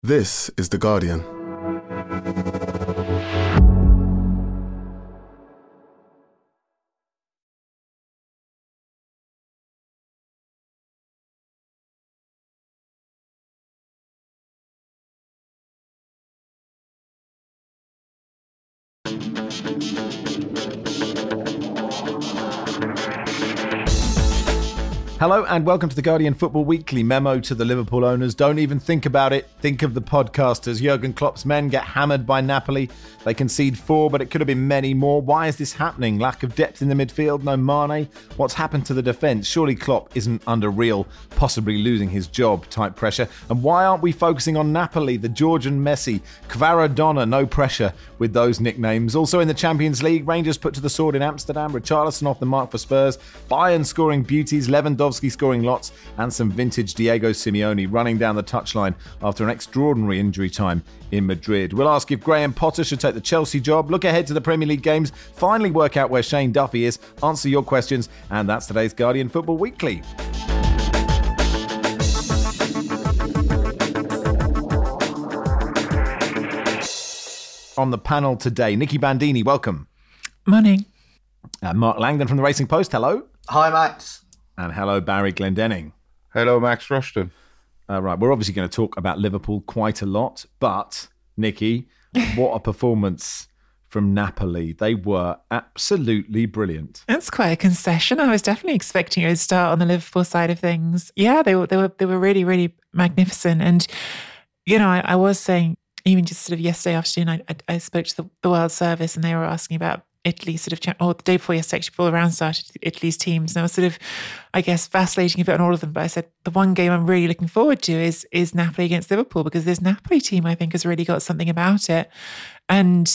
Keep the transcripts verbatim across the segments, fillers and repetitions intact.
This is The Guardian. Hello and welcome to The Guardian Football Weekly. Memo to the Liverpool owners: don't even think about it. Think of the podcasters. Jurgen Klopp's men get hammered by Napoli. They concede four, but it could have been many more. Why is this happening? Lack of depth in the midfield, no Mane. What's happened to the defence? Surely Klopp isn't under real, possibly losing his job type pressure. And why aren't we focusing on Napoli, the Georgian Messi, Kvaradona? No pressure with those nicknames. Also in the Champions League, Rangers put to the sword in Amsterdam. Richarlison off the mark for Spurs. Bayern scoring beauties. Lewandowski scoring lots, and some vintage Diego Simeone running down the touchline after an extraordinary injury time in Madrid. We'll ask if Graham Potter should take the Chelsea job, look ahead to the Premier League games, finally work out where Shane Duffy is, answer your questions, and that's today's Guardian Football Weekly. On the panel today, Nicky Bandini, welcome. Morning. Uh, Mark Langdon from the Racing Post, hello. Hi, Max. And hello, Barry Glendenning. Hello, Max Rushton. Uh, right, we're obviously going to talk about Liverpool quite a lot, but, Nicky, what a performance from Napoli. They were absolutely brilliant. That's quite a concession. I was definitely expecting you to start on the Liverpool side of things. Yeah, they were they were, they were really, really magnificent. And, you know, I, I was saying, even just sort of yesterday afternoon, I, I, I spoke to the, the World Service and they were asking about Italy sort of, or the day before yesterday, actually, before the round started, Italy's teams. And I was sort of, I guess, vacillating a bit on all of them. But I said, the one game I'm really looking forward to is is Napoli against Liverpool, because this Napoli team, I think, has really got something about it. And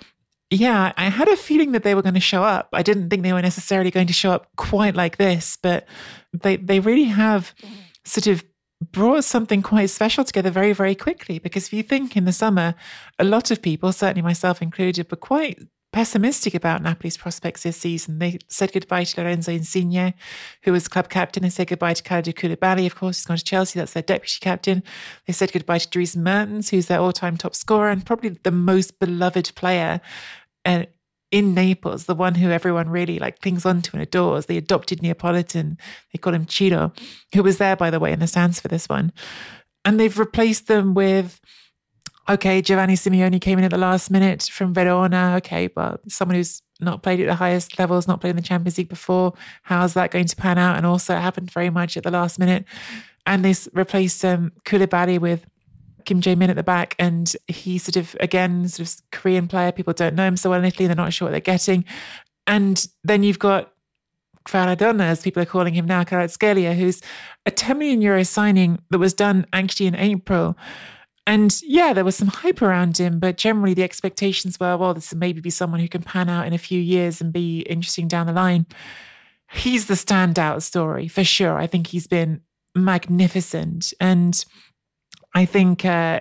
yeah, I had a feeling that they were going to show up. I didn't think they were necessarily going to show up quite like this, but they they really have sort of brought something quite special together very, very quickly. Because if you think in the summer, a lot of people, certainly myself included, were quite pessimistic about Napoli's prospects this season. They said goodbye to Lorenzo Insigne, who was club captain. They said goodbye to Kalidou Koulibaly, of course, who's gone to Chelsea. That's their deputy captain. They said goodbye to Dries Mertens, who's their all-time top scorer and probably the most beloved player uh, in Naples, the one who everyone really like clings on to and adores, the adopted Neapolitan. They call him Ciro, who was there, by the way, in the stands for this one. And they've replaced them with, okay, Giovanni Simeone came in at the last minute from Verona. Okay, but someone who's not played at the highest levels, not played in the Champions League before. How's that going to pan out? And also it happened very much at the last minute. And they replaced um, Koulibaly with Kim Jae-min at the back. And he sort of, again, sort of Korean player. People don't know him so well in Italy. They're not sure what they're getting. And then you've got Kvaradona, as people are calling him now, Kvaratskhelia, who's a ten million euro signing that was done actually in April. And yeah, there was some hype around him, but generally the expectations were, well, this will maybe be someone who can pan out in a few years and be interesting down the line. He's the standout story for sure. I think he's been magnificent. And I think uh,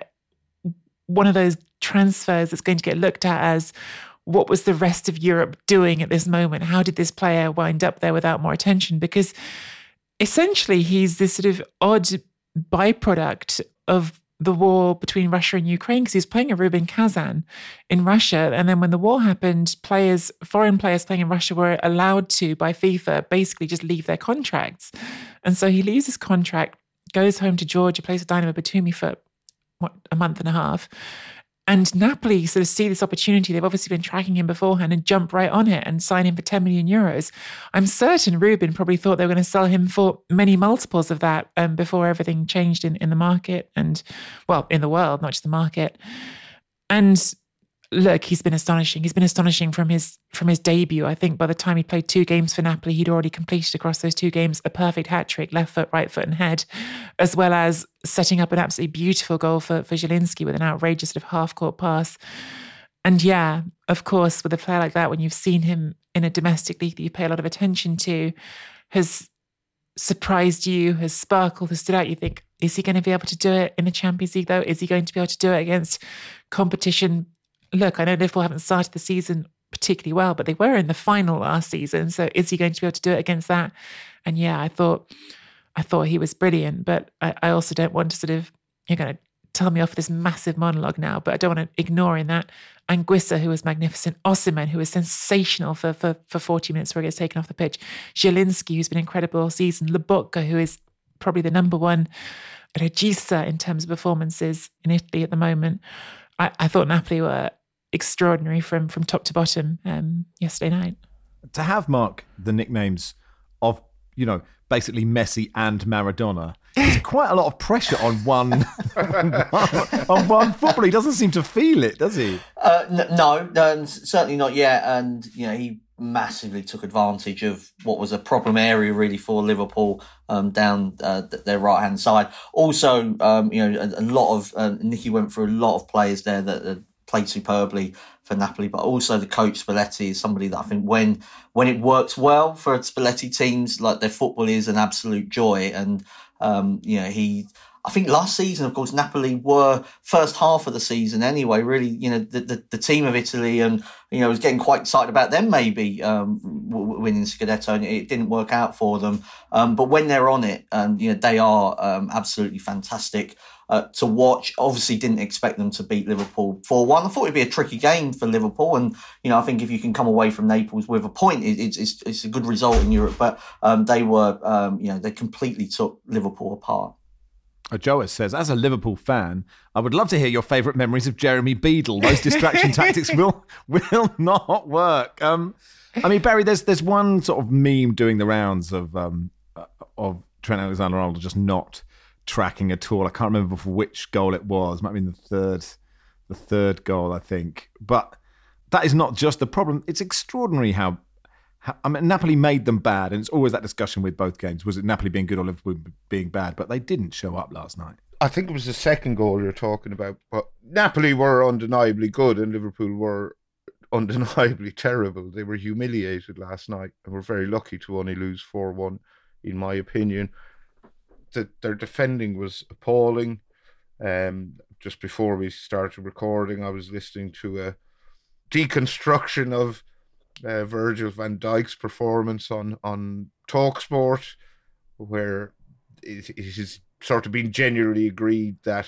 one of those transfers that's going to get looked at as, what was the rest of Europe doing at this moment? How did this player wind up there without more attention? Because essentially he's this sort of odd byproduct of the war between Russia and Ukraine, because he was playing at Rubin Kazan in Russia. And then when the war happened, players, foreign players playing in Russia were allowed to, by FIFA, basically just leave their contracts. And so he leaves his contract, goes home to Georgia, plays for Dynamo Batumi for, what, a month and a half. And Napoli sort of see this opportunity. They've obviously been tracking him beforehand and jump right on it and sign him for ten million euros. I'm certain Rubin probably thought they were going to sell him for many multiples of that um, before everything changed in, in the market and, well, in the world, not just the market. And look, he's been astonishing. He's been astonishing from his from his debut. I think by the time he played two games for Napoli, he'd already completed across those two games a perfect hat-trick, left foot, right foot and head, as well as setting up an absolutely beautiful goal for, for Zielinski with an outrageous sort of half-court pass. And yeah, of course, with a player like that, when you've seen him in a domestic league that you pay a lot of attention to, has surprised you, has sparkled, has stood out, you think, is he going to be able to do it in the Champions League though? Is he going to be able to do it against competition? Look, I know Liverpool haven't started the season particularly well, but they were in the final last season. So is he going to be able to do it against that? And yeah, I thought I thought he was brilliant, but I, I also don't want to sort of, you're going to tell me off for this massive monologue now, but I don't want to ignore in that. Anguissa, who was magnificent. Osimhen, who was sensational for, for, for forty minutes before he gets taken off the pitch. Zielinski, who's been incredible all season. Lobotka, who is probably the number one. Regista in terms of performances in Italy at the moment. I, I thought Napoli were extraordinary from, from top to bottom um, yesterday night. To have, Mark, the nicknames of, you know, basically Messi and Maradona, there's quite a lot of pressure on one on one footballer. He doesn't seem to feel it, does he? Uh, n- no, no, certainly not yet. And, you know, he massively took advantage of what was a problem area really for Liverpool um, down uh, their right-hand side. Also, um, you know, a, a lot of, uh, Nicky went through a lot of players there that uh, played superbly for Napoli, but also the coach Spalletti is somebody that I think when when it works well for Spalletti teams, like their football is an absolute joy. And, um, you know, he... I think last season, of course, Napoli were first half of the season anyway, really, you know, the, the, the team of Italy and, you know, was getting quite excited about them maybe um, winning Scudetto, and it didn't work out for them. Um, but when they're on it, um, you know, they are um, absolutely fantastic uh, to watch. Obviously didn't expect them to beat Liverpool four one. I thought it'd be a tricky game for Liverpool. And, you know, I think if you can come away from Naples with a point, it, it's, it's, it's a good result in Europe. But um, they were, um, you know, they completely took Liverpool apart. Joas says, as a Liverpool fan, I would love to hear your favourite memories of Jeremy Beadle. Those distraction tactics will will not work. Um, I mean, Barry, there's there's one sort of meme doing the rounds of um, of Trent Alexander-Arnold just not tracking at all. I can't remember for which goal it was. It might have been the third, the third goal, I think. But that is not just the problem. It's extraordinary how. I mean, Napoli made them bad, and it's always that discussion with both games. Was it Napoli being good or Liverpool being bad? But they didn't show up last night. I think it was the second goal you're talking about. But Napoli were undeniably good, and Liverpool were undeniably terrible. They were humiliated last night, and were very lucky to only lose four one, in my opinion. The, their defending was appalling. Um, just before we started recording, I was listening to a deconstruction of Uh, Virgil van Dijk's performance on, on TalkSport, where it, it has sort of been generally agreed that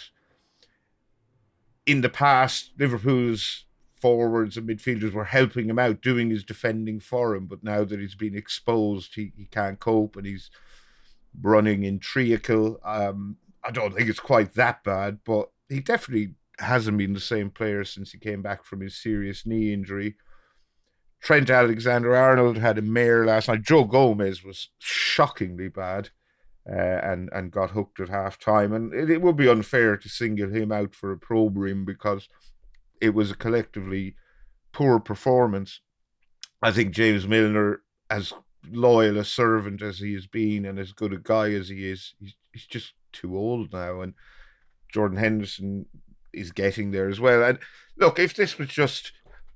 in the past, Liverpool's forwards and midfielders were helping him out, doing his defending for him, but now that he's been exposed, he, he can't cope and he's running in treacle. Um, I don't think it's quite that bad, but he definitely hasn't been the same player since he came back from his serious knee injury. Trent Alexander-Arnold had a mare last night. Joe Gomez was shockingly bad uh, and, and got hooked at half-time. And it, it would be unfair to single him out for opprobrium because it was a collectively poor performance. I think James Milner, as loyal a servant as he has been and as good a guy as he is, he's, he's just too old now. And Jordan Henderson is getting there as well. And look, if this was just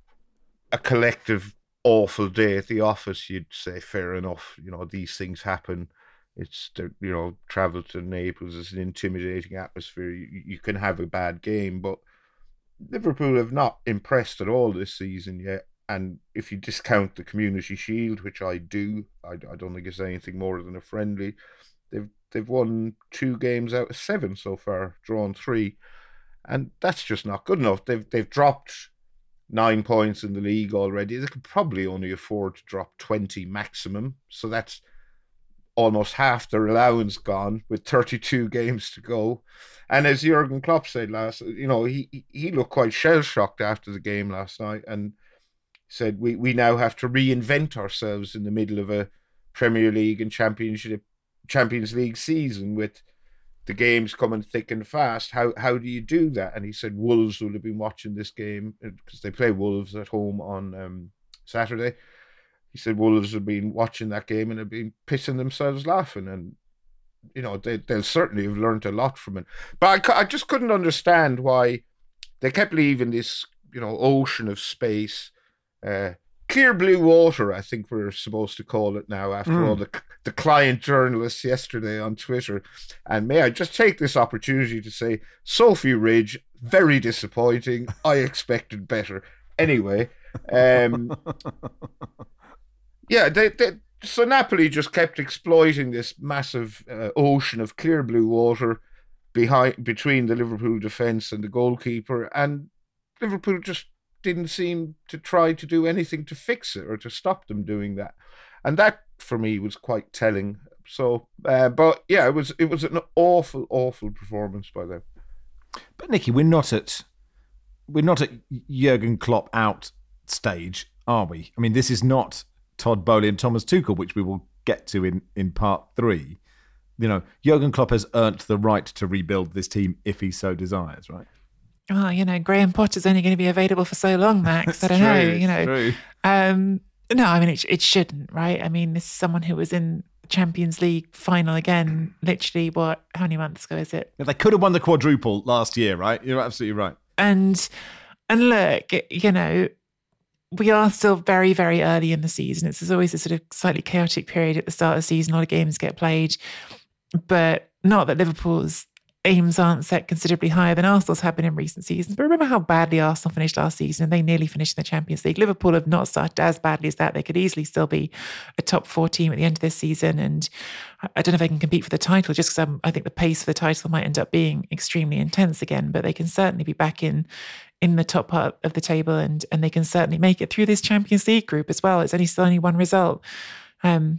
a collective awful day at the office, you'd say fair enough. You know, these things happen. It's, you know, travel to Naples is an intimidating atmosphere. You, you can have a bad game, but Liverpool have not impressed at all this season yet. And if you discount the Community Shield, which I do, I, I don't think it's anything more than a friendly. They've they've won two games out of seven so far, drawn three, and that's just not good enough. They've they've dropped nine points in the league already. They could probably only afford to drop twenty maximum. So that's almost half their allowance gone with thirty-two games to go. And as Jurgen Klopp said last, you know, he he looked quite shell-shocked after the game last night and said, we, we now have to reinvent ourselves in the middle of a Premier League and Championship Champions League season with the games coming thick and fast. How how do you do that? And he said Wolves will have been watching this game because they play Wolves at home on um, Saturday. He said Wolves have been watching that game and have been pissing themselves laughing. And, you know, they, they'll certainly have learned a lot from it. But I, I just couldn't understand why they kept leaving this, you know, ocean of space. Uh, clear blue water, I think we're supposed to call it now after mm. all the the client journalists yesterday on Twitter. And may I just take this opportunity to say, Sophie Ridge, very disappointing. I expected better. Anyway, um, yeah, they, they, so Napoli just kept exploiting this massive uh, ocean of clear blue water. behind between the Liverpool defence and the goalkeeper, and Liverpool just didn't seem to try to do anything to fix it or to stop them doing that. And that, for me, was quite telling. So, uh, but yeah, it was it was an awful, awful performance by them. But Nicky, we're not at we're not at Jurgen Klopp out stage, are we? I mean, this is not Todd Boehly and Thomas Tuchel, which we will get to in, in part three. You know, Jurgen Klopp has earned the right to rebuild this team if he so desires, right? Well, you know, Graham Potter's only going to be available for so long, Max. I don't true, know, you know. True. Um, no, I mean, it, it shouldn't, right? I mean, this is someone who was in the Champions League final again, literally, what, how many months ago is it? Yeah, they could have won the quadruple last year, right? You're absolutely right. And, and look, you know, we are still very, very early in the season. It's there's always a sort of slightly chaotic period at the start of the season. A lot of games get played, but not that Liverpool's aims aren't set considerably higher than Arsenal's have been in recent seasons. But remember how badly Arsenal finished last season, and they nearly finished in the Champions League. Liverpool have not started as badly as that. They could easily still be a top four team at the end of this season. And I don't know if they can compete for the title, just because I think the pace for the title might end up being extremely intense again. But they can certainly be back in in the top part of the table, and and they can certainly make it through this Champions League group as well. It's only still only one result. Um,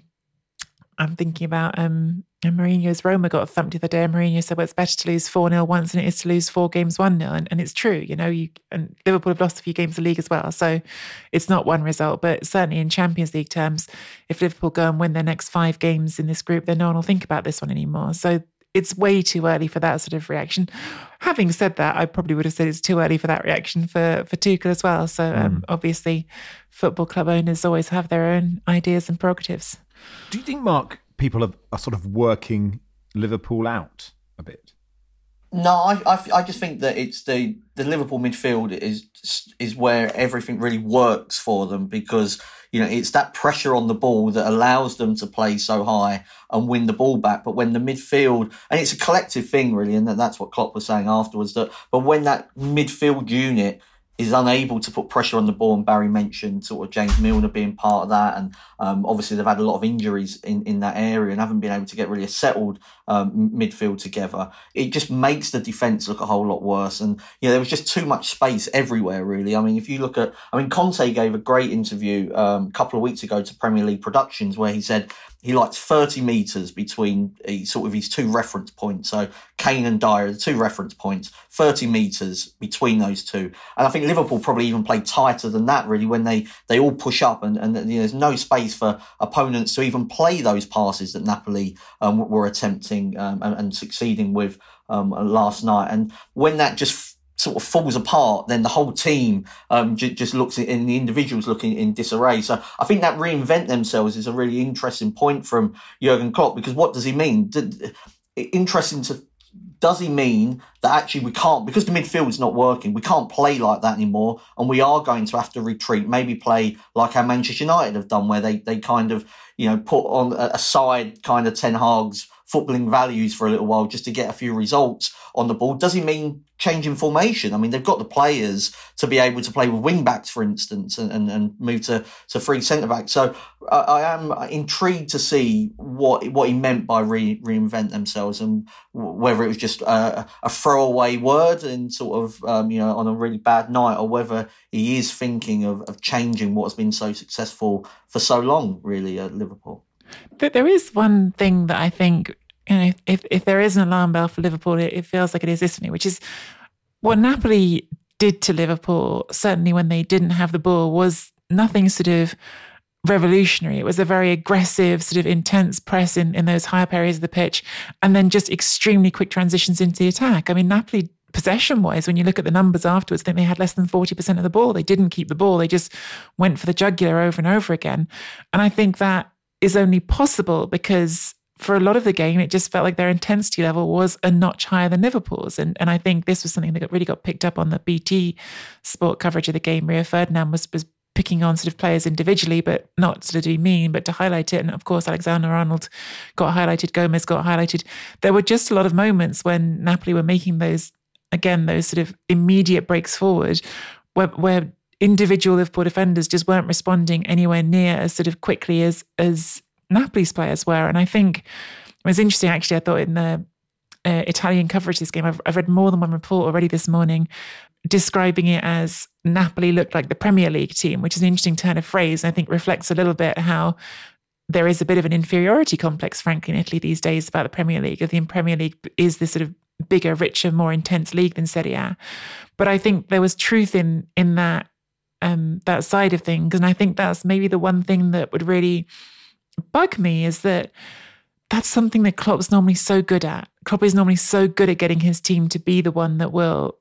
I'm thinking about um, Mourinho's Roma got thumped the other day. And Mourinho said, well, it's better to lose four nil once than it is to lose four games one nil. And, and it's true, you know, you and Liverpool have lost a few games of the league as well. So it's not one result, but certainly in Champions League terms, if Liverpool go and win their next five games in this group, then no one will think about this one anymore. So it's way too early for that sort of reaction. Having said that, I probably would have said it's too early for that reaction for, for Tuchel as well. So um, mm. obviously football club owners always have their own ideas and prerogatives. Do you think, Mark, people are, are sort of working Liverpool out a bit? No, I, I, I just think that it's the, the Liverpool midfield is is where everything really works for them, because you know it's that pressure on the ball that allows them to play so high and win the ball back. But when the midfield, and it's a collective thing really, and that's what Klopp was saying afterwards, that but when that midfield unit is unable to put pressure on the ball, and Barry mentioned sort of James Milner being part of that, and um, obviously they've had a lot of injuries in, in that area and haven't been able to get really a settled um, midfield together. It just makes the defence look a whole lot worse, and you know there was just too much space everywhere really. I mean, if you look at, I mean, Conte gave a great interview um, a couple of weeks ago to Premier League Productions where he said he likes thirty metres between uh, sort of his two reference points. So Kane and Dyer, the two reference points, thirty metres between those two. And I think Liverpool probably even played tighter than that, really, when they, they all push up and, and you know, there's no space for opponents to even play those passes that Napoli um, were attempting um, and, and succeeding with um, last night. And when that just sort of falls apart, then the whole team um, j- just looks in, and the individuals looking in disarray. So I think that reinvent themselves is a really interesting point from Jurgen Klopp, because what does he mean? Did, interesting to, does he mean that actually we can't, because the midfield is not working, we can't play like that anymore, and we are going to have to retreat, maybe play like how Manchester United have done, where they, they kind of, you know, put on a, a side kind of Ten Hag's footballing values for a little while just to get a few results on the ball? Does he mean changing formation? I mean, they've got the players to be able to play with wing backs, for instance, and, and, and move to, to three centre backs. So I, I am intrigued to see what what he meant by re, reinvent themselves, and whether it was just a, a throwaway word and sort of um, you know on a really bad night, or whether he is thinking of, of changing what has been so successful for so long, really, at Liverpool. But there is one thing that I think, you know, if, if there is an alarm bell for Liverpool, it, it feels like it is this for me, which is what Napoli did to Liverpool, certainly when they didn't have the ball, was nothing sort of revolutionary. It was a very aggressive, sort of intense press in, in those higher areas of the pitch, and then just extremely quick transitions into the attack. I mean, Napoli, possession-wise, when you look at the numbers afterwards, I think they had less than forty percent of the ball. They didn't keep the ball. They just went for the jugular over and over again. And I think that is only possible because for a lot of the game, it just felt like their intensity level was a notch higher than Liverpool's. And and I think this was something that got, really got picked up on the B T Sport coverage of the game. Rio Ferdinand was, was picking on sort of players individually, but not sort of to be mean, but to highlight it. And of course, Alexander-Arnold got highlighted, Gomez got highlighted. There were just a lot of moments when Napoli were making those, again, those sort of immediate breaks forward where, where individual Liverpool defenders just weren't responding anywhere near as sort of quickly as as Napoli's players were. And I think it was interesting, actually, I thought in the uh, Italian coverage this game. I've, I've read more than one report already this morning describing it as Napoli looked like the Premier League team, which is an interesting turn of phrase. And I think reflects a little bit how there is a bit of an inferiority complex, frankly, in Italy these days about the Premier League. The Premier League is this sort of bigger, richer, more intense league than Serie A. But I think there was truth in in that um, that side of things. And I think that's maybe the one thing that would really bug me is that that's something that Klopp's normally so good at. Klopp is normally so good at getting his team to be the one that will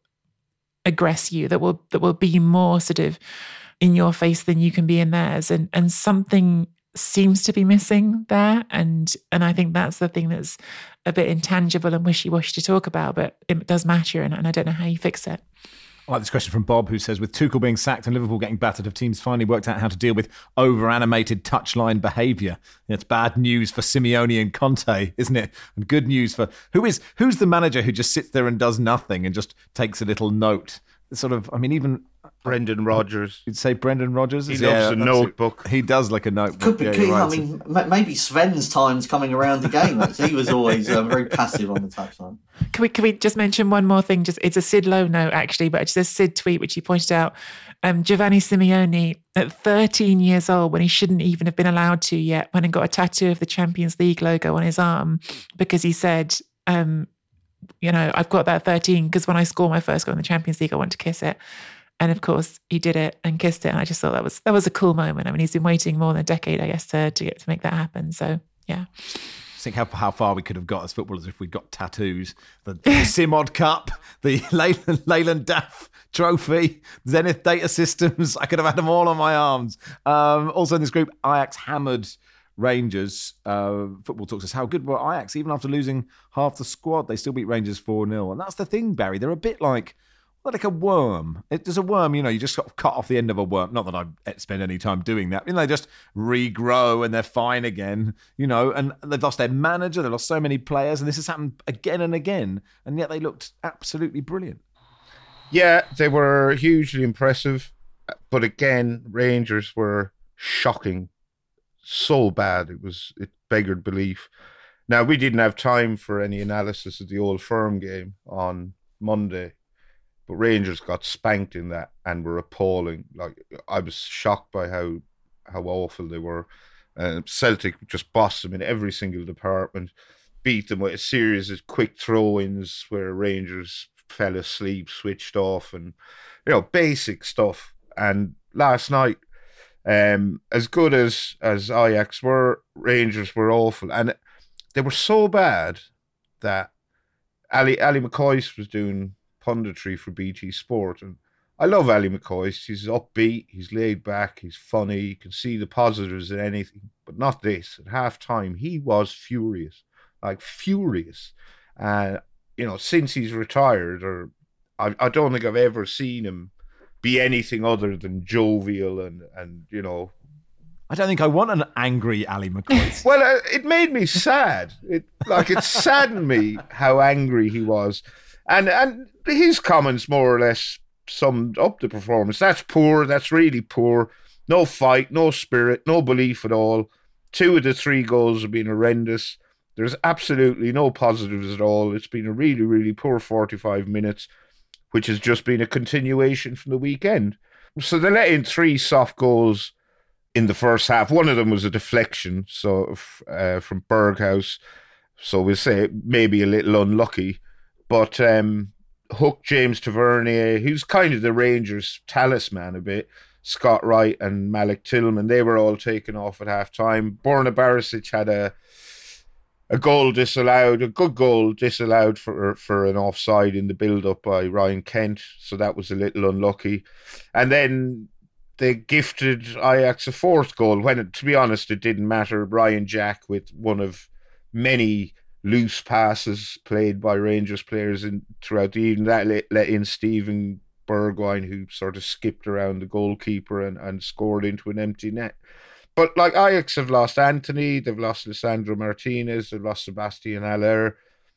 aggress you, that will that will be more sort of in your face than you can be in theirs. And and something seems to be missing there. And and I think that's the thing that's a bit intangible and wishy-washy to talk about, but it does matter, and, and I don't know how you fix it. I like this question from Bob, who says, with Tuchel being sacked and Liverpool getting battered, have teams finally worked out how to deal with over-animated touchline behaviour? It's bad news for Simeone and Conte, isn't it? And good news for... Who is who's the manager who just sits there and does nothing and just takes a little note? Sort of, I mean, even... Brendan Rodgers. You'd say Brendan Rodgers? He yeah, loves a notebook. A, he does like a notebook. Could be yeah, key. Right. I mean, maybe Sven's time's coming around again. He was always uh, very passive on the touchline. Can we can we just mention one more thing? Just it's a Sid Lowe note actually, but it's a Sid tweet which he pointed out. Um, Giovanni Simeone at thirteen years old, when he shouldn't even have been allowed to yet, went and got a tattoo of the Champions League logo on his arm because he said, um, you know, I've got that thirteen because when I score my first goal in the Champions League, I want to kiss it. And of course, he did it and kissed it. And I just thought that was that was a cool moment. I mean, he's been waiting more than a decade, I guess, to to get to make that happen. So, yeah. Think how how far we could have got as footballers if we'd got tattoos. The, the Simod Cup, the Leyland, Leyland Daff Trophy, Zenith Data Systems. I could have had them all on my arms. Um, also in this group, Ajax hammered Rangers. Uh, Football Talk says, how good were Ajax? Even after losing half the squad, they still beat Rangers four nil. And that's the thing, Barry. They're a bit like... like a worm. It, there's a worm, you know, you just sort of cut off the end of a worm. Not that I spend any time doing that. You know, they just regrow and they're fine again, you know, and they've lost their manager, they've lost so many players, and this has happened again and again, and yet they looked absolutely brilliant. Yeah, they were hugely impressive, but again, Rangers were shocking. So bad, it was, it beggared belief. Now, we didn't have time for any analysis of the Old Firm game on Monday, but Rangers got spanked in that and were appalling. Like, I was shocked by how how awful they were. Uh, Celtic just bossed them in every single department, beat them with a series of quick throw-ins where Rangers fell asleep, switched off, and you know, basic stuff. And last night, um, as good as as Ajax were, Rangers were awful, and they were so bad that Ali Ali McCoist was doing punditry for B T Sport, and I love Ali McCoist. He's upbeat, he's laid back, he's funny, you can see the positives in anything, but not this. At half time, he was furious, like furious. And, uh, you know, since he's retired, or I, I don't think I've ever seen him be anything other than jovial and, and you know. I don't think I want an angry Ali McCoist. Well, uh, it made me sad. It like it saddened me how angry he was. And and his comments more or less summed up the performance. That's poor. That's really poor. No fight, no spirit, no belief at all. Two of the three goals have been horrendous. There's absolutely no positives at all. It's been a really, really poor forty-five minutes, which has just been a continuation from the weekend. So they let in three soft goals in the first half. One of them was a deflection, so uh, from Berghaus. So we'll say maybe a little unlucky. But um, Hook, James Tavernier, who's kind of the Rangers' talisman a bit, Scott Wright and Malik Tillman, they were all taken off at half-time. Borna Barisic had a a goal disallowed, a good goal disallowed for for an offside in the build-up by Ryan Kent, so that was a little unlucky. And then they gifted Ajax a fourth goal, when, to be honest, it didn't matter. Ryan Jack with one of many loose passes played by Rangers players in throughout the evening. That let, let in Stephen Bergwijn, who sort of skipped around the goalkeeper and, and scored into an empty net. But like Ajax have lost Anthony, they've lost Lisandro Martinez, they've lost Sebastian Haller,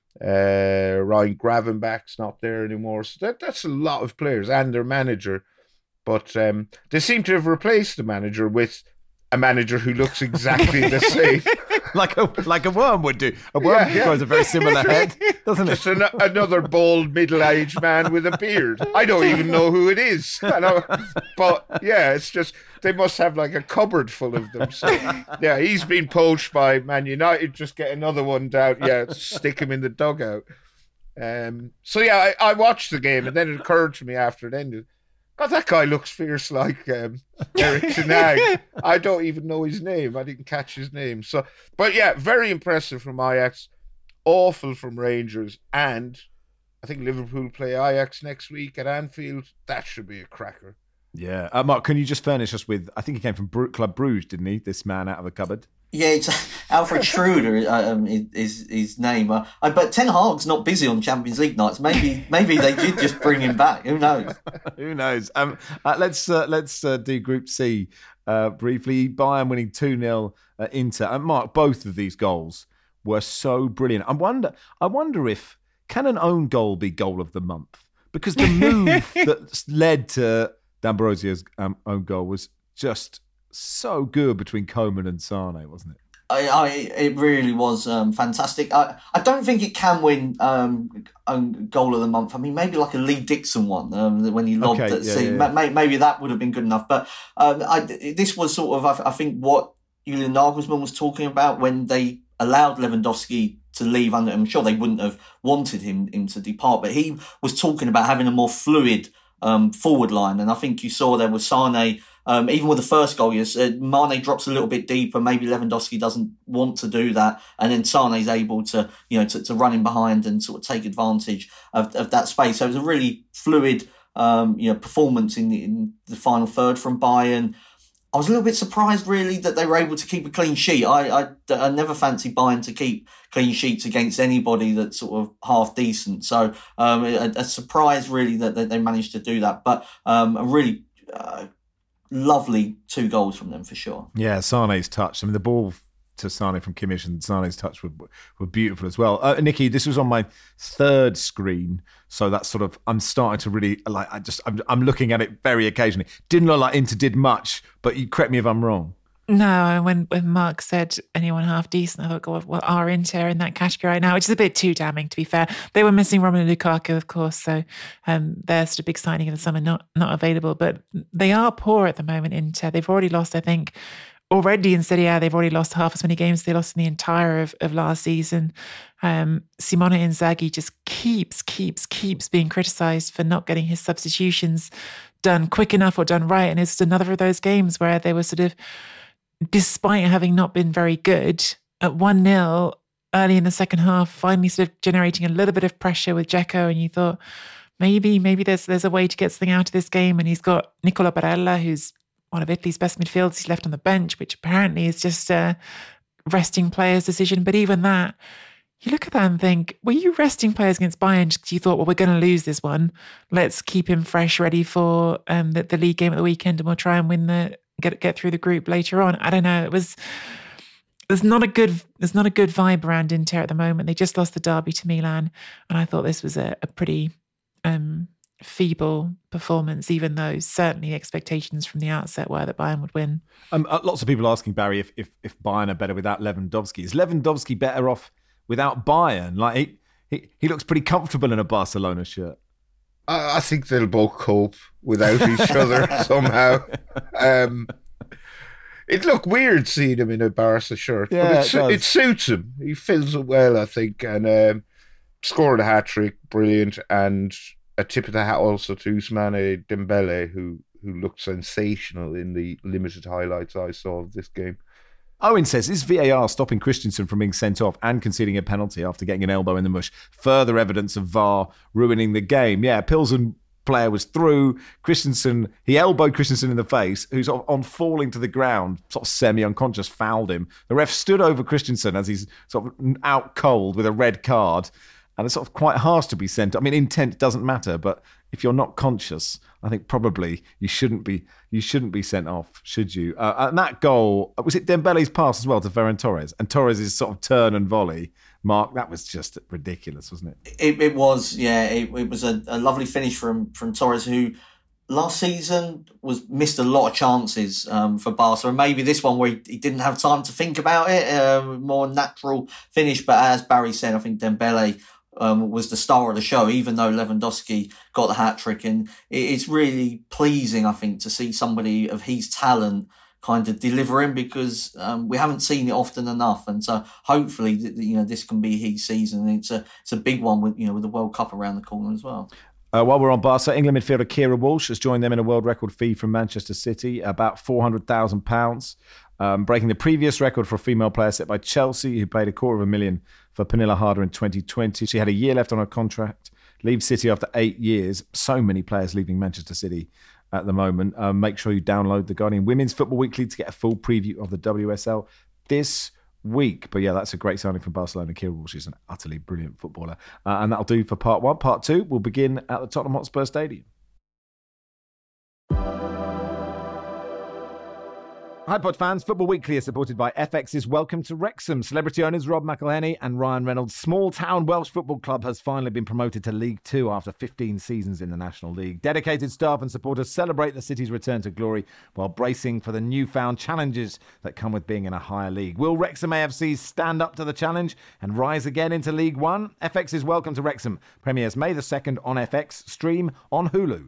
uh, Ryan Gravenbach's not there anymore. So that, that's a lot of players and their manager. But um, they seem to have replaced the manager with a manager who looks exactly the same. like a like a worm would do. A worm yeah, yeah. grows a very similar head, doesn't Just it? Just an, another bald middle-aged man with a beard. I don't even know who it is. I know, but yeah, it's just they must have like a cupboard full of them. So yeah, he's been poached by Man United. Just get another one down. Yeah, stick him in the dugout. Um. So yeah, I, I watched the game, and then it occurred to me after it ended, God, that guy looks fierce like um, Eric Ten Hag. I don't even know his name. I didn't catch his name. So, but yeah, very impressive from Ajax. Awful from Rangers. And I think Liverpool play Ajax next week at Anfield. That should be a cracker. Yeah. Uh, Mark, can you just furnish us with, I think he came from Bru- Club Bruges, didn't he? This man out of the cupboard. Yeah, it's Alfred Schroeder um, is his name. Uh, but Ten Hag's not busy on Champions League nights. Maybe maybe they did just bring him back. Who knows? Who knows? Um, uh, let's uh, let's uh, do Group C uh, briefly. Bayern winning two nil at Inter. And Mark, both of these goals were so brilliant. I wonder, I wonder if, can an own goal be goal of the month? Because the move that led to D'Ambrosio's um, own goal was just so good between Coman and Sane, wasn't it? I, I it really was um, fantastic. I, I don't think it can win um, own goal of the month. I mean, maybe like a Lee Dixon one um, when he lobbed okay, at yeah, sea. yeah, yeah. Maybe that would have been good enough. But um, I, this was sort of, I, I think, what Julian Nagelsmann was talking about when they allowed Lewandowski to leave. Under, I'm sure they wouldn't have wanted him, him to depart, but he was talking about having a more fluid um, forward line. And I think you saw there was Sane. Um, even with the first goal, yes, uh, Mane drops a little bit deeper. Maybe Lewandowski doesn't want to do that, and then Sane's able to, you know, to, to run in behind and sort of take advantage of, of that space. So it was a really fluid, um, you know, performance in the, in the final third from Bayern. I was a little bit surprised, really, that they were able to keep a clean sheet. I, I, I never fancied Bayern to keep clean sheets against anybody that's sort of half decent. So um, a, a surprise, really, that, that they managed to do that. But um, a really uh, lovely two goals from them for sure. Yeah, Sane's touch. I mean, the ball to Sane from Kimmich and Sane's touch were, were beautiful as well. Uh, Nicky, this was on my third screen, so that's sort of, I'm starting to really, like, I just, I'm, I'm looking at it very occasionally. Didn't look like Inter did much, but you correct me if I'm wrong. No, when, when Mark said anyone half decent, I thought, God, well, are Inter in that category right now, which is a bit too damning, to be fair. They were missing Romelu Lukaku, of course, so um, their sort of big signing of the summer not, not available, but they are poor at the moment, Inter. They've already lost, I think, already in Serie A, they've already lost half as many games they lost in the entire of, of last season. Um, Simone Inzaghi just keeps, keeps, keeps being criticised for not getting his substitutions done quick enough or done right. And it's another of those games where they were sort of, despite having not been very good, at one nil early in the second half, finally sort of generating a little bit of pressure with Dzeko, and you thought, maybe maybe there's there's a way to get something out of this game. And he's got Nicola Barella, who's one of Italy's best midfielders. He's left on the bench, which apparently is just a resting players decision. But even that, you look at that and think, were you resting players against Bayern because you thought, well, we're going to lose this one. Let's keep him fresh, ready for um, the, the league game at the weekend, and we'll try and win the get get through the group later on. I don't know. It was there's not a good there's not a good vibe around Inter at the moment. They just lost the derby to Milan, and I thought this was a, a pretty um, feeble performance, even though certainly expectations from the outset were that Bayern would win. Um, uh, lots of people asking, Barry, if, if if Bayern are better without Lewandowski. Is Lewandowski better off without Bayern? Like he he, he looks pretty comfortable in a Barcelona shirt. I, I think they'll both cope without each other somehow. Um, it looked weird seeing him in a Barca shirt, yeah, but it, it, it suits him. He fills it well, I think, and um, scored a hat trick, brilliant, and a tip of the hat also to Ousmane Dembele, who who looked sensational in the limited highlights I saw of this game. Owen says, is V A R stopping Christensen from being sent off and conceding a penalty after getting an elbow in the mush further evidence of V A R ruining the game? Yeah, Pilsen player was through. Christensen, he elbowed Christensen in the face, who's on falling to the ground, sort of semi-unconscious, fouled him. The ref stood over Christensen as he's sort of out cold with a red card. And it's sort of quite harsh to be sent. I mean, intent doesn't matter, but if you're not conscious, I think probably you shouldn't be you shouldn't be sent off, should you? Uh, and that goal, was it Dembele's pass as well to Ferran Torres? And Torres' sort of turn and volley, Mark, that was just ridiculous, wasn't it? It, it was, yeah. It, it was a, a lovely finish from from Torres, who last season was missed a lot of chances um, for Barca, and maybe this one where he, he didn't have time to think about it, uh, more natural finish. But as Barry said, I think Dembele um, was the star of the show, even though Lewandowski got the hat trick, and it, it's really pleasing, I think, to see somebody of his talent kind of delivering, because um, we haven't seen it often enough, and so hopefully, you know, this can be his season. And it's a it's a big one with you know with the World Cup around the corner as well. Uh, while we're on Barca, England midfielder Kira Walsh has joined them in a world record fee from Manchester City, about four hundred thousand pounds, um, breaking the previous record for a female player set by Chelsea, who paid a quarter of a million for Pernilla Harder in twenty twenty. She had a year left on her contract, leaves City after eight years. So many players leaving Manchester City at the moment. Um, make sure you download the Guardian Women's Football Weekly to get a full preview of the W S L this week. But yeah, that's a great signing from Barcelona. Kira Walsh is an utterly brilliant footballer. Uh, and that'll do for part one. Part two will begin at the Tottenham Hotspur Stadium. Hi Pod fans, Football Weekly is supported by F X's Welcome to Wrexham. Celebrity owners Rob McElhenney and Ryan Reynolds' small town Welsh football club has finally been promoted to League Two after fifteen seasons in the National League. Dedicated staff and supporters celebrate the city's return to glory while bracing for the newfound challenges that come with being in a higher league. Will Wrexham A F C stand up to the challenge and rise again into League One? F X's Welcome to Wrexham premieres May the second on F X, stream on Hulu.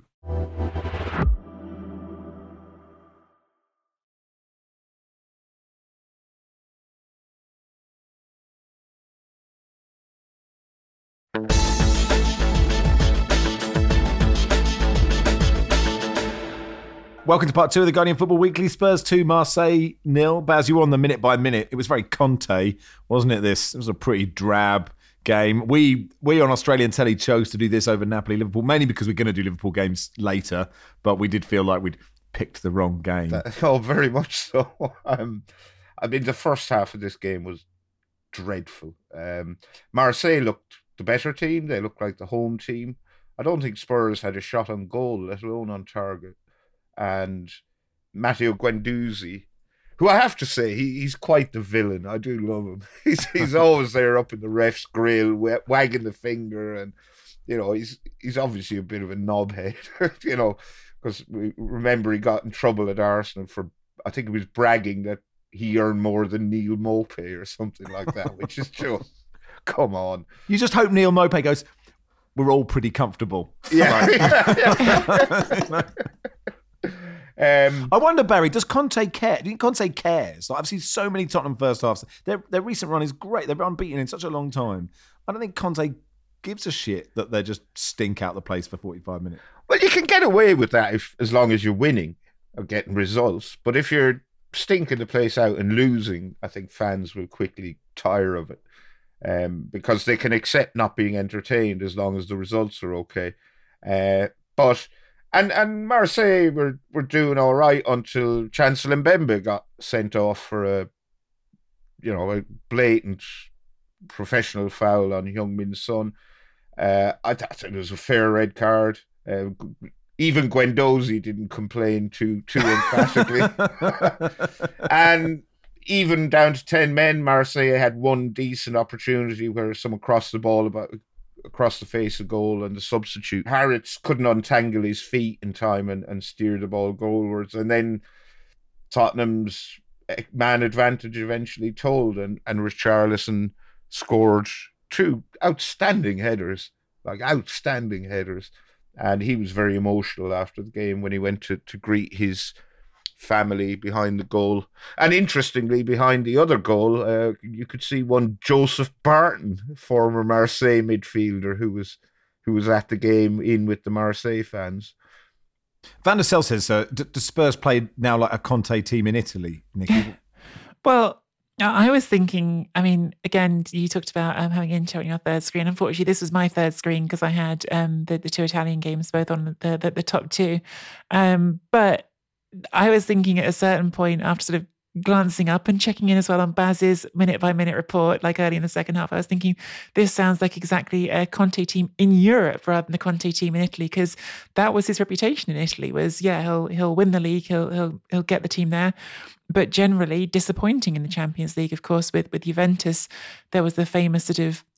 Welcome to part two of the Guardian Football Weekly. Spurs two, Marseille nil. Baz, you were on the minute by minute. It was very Conte, wasn't it, this? It was a pretty drab game. We we on Australian telly chose to do this over Napoli-Liverpool, mainly because we're going to do Liverpool games later, but we did feel like we'd picked the wrong game. That, oh, very much so. Um, I mean, the first half of this game was dreadful. Um, Marseille looked the better team. They looked like the home team. I don't think Spurs had a shot on goal, let alone on target. And Matteo Guendouzi, who I have to say, he, he's quite the villain. I do love him. He's he's always there up in the ref's grill, wagging the finger, and you know he's he's obviously a bit of a knobhead, you know, because remember he got in trouble at Arsenal for, I think he was bragging that he earned more than Neil Maupay or something like that, which is just, come on. You just hope Neil Maupay goes, we're all pretty comfortable. Yeah. yeah. Um, I wonder, Barry, does Conte care? Do you think Conte cares? Like, I've seen so many Tottenham first halves. Their their recent run is great. They're unbeaten in such a long time. I don't think Conte gives a shit that they just stink out the place for forty-five minutes. Well, you can get away with that if, as long as you're winning or getting results. But if you're stinking the place out and losing, I think fans will quickly tire of it, um, because they can accept not being entertained as long as the results are okay. Uh, but... And and Marseille were, were doing all right until Chancellor Mbembe got sent off for a, you know, a blatant professional foul on Heung-min Son. Uh, I thought it was a fair red card. Uh, even Guendouzi didn't complain too too emphatically. And even down to ten men, Marseille had one decent opportunity where someone crossed the ball about across the face of goal, and the substitute Harrods couldn't untangle his feet in time and, and steer the ball goalwards. And then Tottenham's man advantage eventually told, and, and Richarlison scored two outstanding headers, like outstanding headers. And he was very emotional after the game when he went to, to greet his family behind the goal. And interestingly, behind the other goal, uh, you could see one Joseph Barton, former Marseille midfielder, who was who was at the game in with the Marseille fans. Van der Sel says, uh, do, do Spurs play now like a Conte team in Italy, Nicky? Well, I was thinking, I mean, again, you talked about um, having Inter on your third screen. Unfortunately, this was my third screen because I had um, the, the two Italian games both on the, the, the top two. Um, but I was thinking at a certain point, after sort of glancing up and checking in as well on Baz's minute by minute report, like early in the second half, I was thinking this sounds like exactly a Conte team in Europe rather than the Conte team in Italy, because that was his reputation in Italy. Was yeah, he'll he'll win the league, he'll he'll he'll get the team there, but generally disappointing in the Champions League. Of course, with with Juventus, there was the famous sort of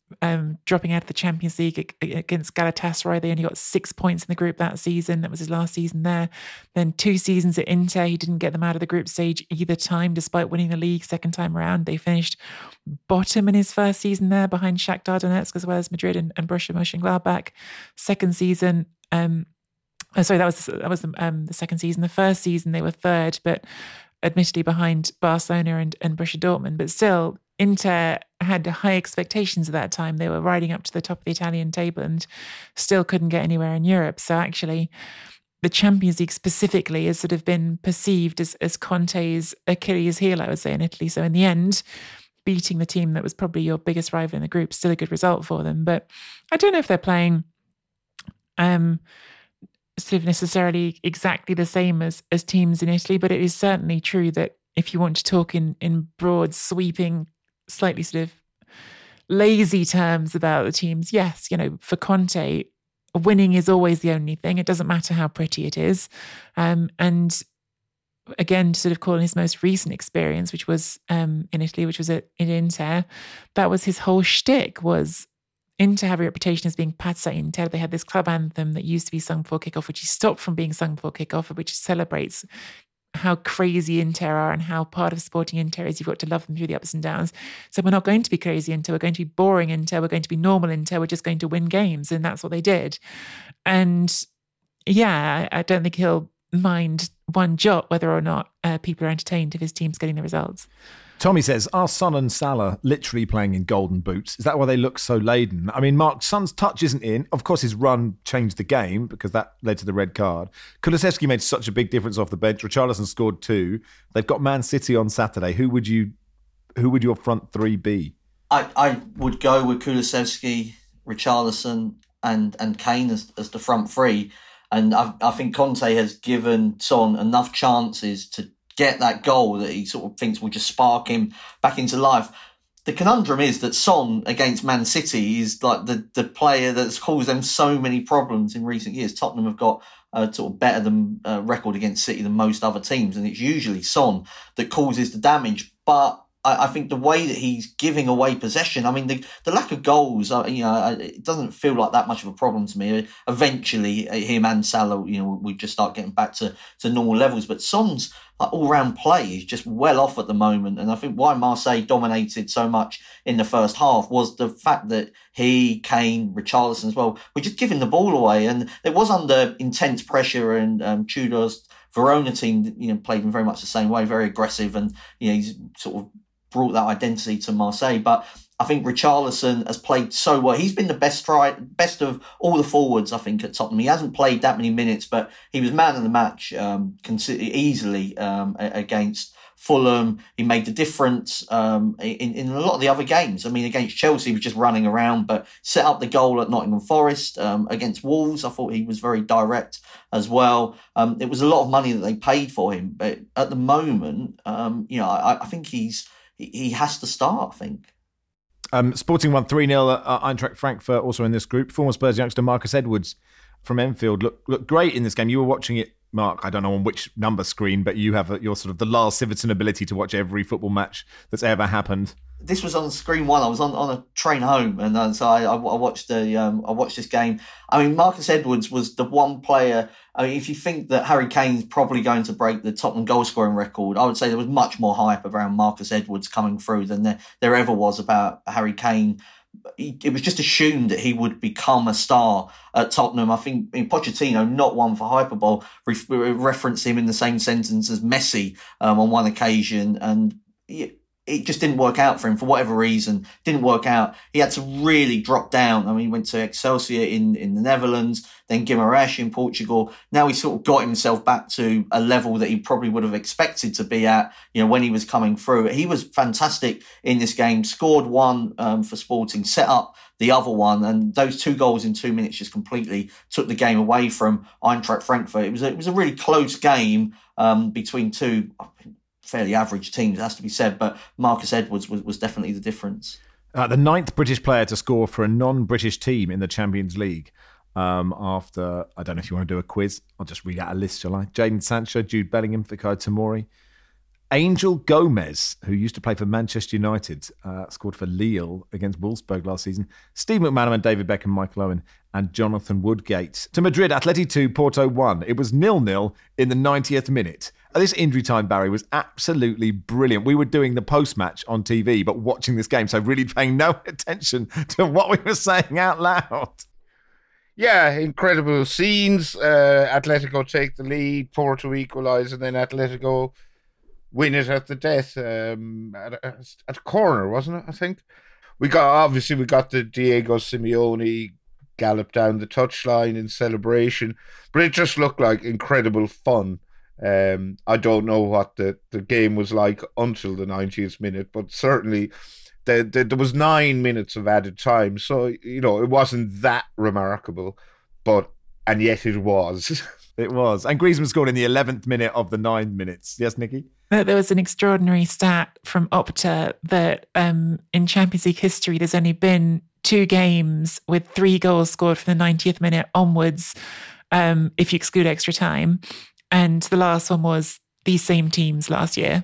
um, dropping out of the Champions League against Galatasaray. They only got six points in the group that season. That was his last season there. Then two seasons at Inter, he didn't get them out of the group stage either time, despite winning the league second time around. They finished bottom in his first season there, behind Shakhtar Donetsk as well as Madrid and, and Borussia Mönchengladbach. Second season, um, oh, sorry, that was that was the, um, the second season. The first season they were third, but admittedly behind Barcelona and, and Borussia Dortmund. But still, Inter had high expectations at that time. They were riding up to the top of the Italian table and still couldn't get anywhere in Europe. So actually, the Champions League specifically has sort of been perceived as, as Conte's Achilles heel, I would say, in Italy. So in the end, beating the team that was probably your biggest rival in the group, still a good result for them. But I don't know if they're playing um, sort of necessarily exactly the same as, as teams in Italy, but it is certainly true that if you want to talk in, in broad, sweeping, slightly sort of lazy terms about the teams, yes, you know, for Conte, winning is always the only thing. It doesn't matter how pretty it is. Um, and again, to sort of call in his most recent experience, which was um, in Italy, which was at in Inter, that was his whole shtick, was Inter have a reputation as being Pazza Inter. They had this club anthem that used to be sung before kickoff, which he stopped from being sung before kickoff, which celebrates how crazy Inter are and how part of supporting Inter is you've got to love them through the ups and downs. So we're not going to be crazy Inter, we're going to be boring Inter, we're going to be normal Inter, we're just going to win games. And that's what they did. And yeah, I don't think he'll mind one jot whether or not uh, people are entertained if his team's getting the results. Tommy says, are Son and Salah literally playing in golden boots? Is that why they look so laden? I mean, Mark, Son's touch isn't in. Of course, his run changed the game because that led to the red card. Kulusevski made such a big difference off the bench. Richarlison scored two. They've got Man City on Saturday. Who would you, who would your front three be? I, I would go with Kulusevski, Richarlison and, and Kane as, as the front three. And I, I think Conte has given Son enough chances to get that goal that he sort of thinks will just spark him back into life. The conundrum is that Son against Man City is like the, the player that's caused them so many problems in recent years. Tottenham have got a sort of better than uh, record against City than most other teams, and it's usually Son that causes the damage. But I, I think the way that he's giving away possession, I mean, the, the lack of goals, uh, you know, it doesn't feel like that much of a problem to me. Eventually, him and Salah, you know, we just start getting back to, to normal levels. But Son's like all-round play is just well off at the moment. And I think why Marseille dominated so much in the first half was the fact that he, Kane, Richarlison as well, were just giving the ball away. And it was under intense pressure, and um, Tudor's Verona team, you know, played in very much the same way, very aggressive. And, you know, he's sort of brought that identity to Marseille. But I think Richarlison has played so well. He's been the best try, best of all the forwards, I think, at Tottenham. He hasn't played that many minutes, but he was man of the match um, easily um, against Fulham. He made the difference um, in, in a lot of the other games. I mean, against Chelsea, he was just running around, but set up the goal at Nottingham Forest. Um, against Wolves, I thought he was very direct as well. Um, it was a lot of money that they paid for him, but at the moment, um, you know, I, I think he's he has to start, I think. Um, Sporting won three nil at uh, Eintracht Frankfurt, also in this group. Former Spurs youngster Marcus Edwards from Enfield looked looked great in this game. You were watching it, Mark, I don't know on which number screen, but you have a, your sort of the Lars Siverton ability to watch every football match that's ever happened. This was on screen one. I was on, on a train home, and uh, so I, I watched the um, I watched this game. I mean, Marcus Edwards was the one player. I mean, if you think that Harry Kane's probably going to break the Tottenham goal scoring record, I would say there was much more hype around Marcus Edwards coming through than there, there ever was about Harry Kane. It was just assumed that he would become a star at Tottenham. I think in Pochettino, not one for hyperbole, re- referenced him in the same sentence as Messi um, on one occasion, and it, it just didn't work out for him for whatever reason. Didn't work out. He had to really drop down. I mean, he went to Excelsior in, in the Netherlands, then Guimarães in Portugal. Now he sort of got himself back to a level that he probably would have expected to be at, you know, when he was coming through. He was fantastic in this game, scored one um, for Sporting, set up the other one, and those two goals in two minutes just completely took the game away from Eintracht Frankfurt. It was a, it was a really close game um, between two fairly average teams, it has to be said, but Marcus Edwards was, was definitely the difference. Uh, the ninth British player to score for a non-British team in the Champions League. Um, after, I don't know if you want to do a quiz, I'll just read out a list, shall I? Jadon Sancho, Jude Bellingham, Fikayo Tomori. Angel Gomez, who used to play for Manchester United, uh, scored for Lille against Wolfsburg last season. Steve McManaman, David Beckham, Michael Owen and Jonathan Woodgate. To Madrid, Atleti two, Porto one. It was nil-nil in the ninetieth minute. This injury time, Barry, was absolutely brilliant. We were doing the post-match on T V, but watching this game, so really paying no attention to what we were saying out loud. Yeah, incredible scenes. Uh, Atletico take the lead, Porto equalise, and then Atletico win it at the death um, at, a, at a corner, wasn't it? I think we got obviously we got the Diego Simeone gallop down the touchline in celebration, but it just looked like incredible fun. Um, I don't know what the, the game was like until the ninetieth minute, but certainly the, the, there was nine minutes of added time, so you know it wasn't that remarkable, but and yet it was. It was, and Griezmann scored in the eleventh minute of the nine minutes. Yes, Nikki? There was an extraordinary stat from Opta that um, in Champions League history, there's only been two games with three goals scored from the ninetieth minute onwards, um, if you exclude extra time. And the last one was these same teams last year.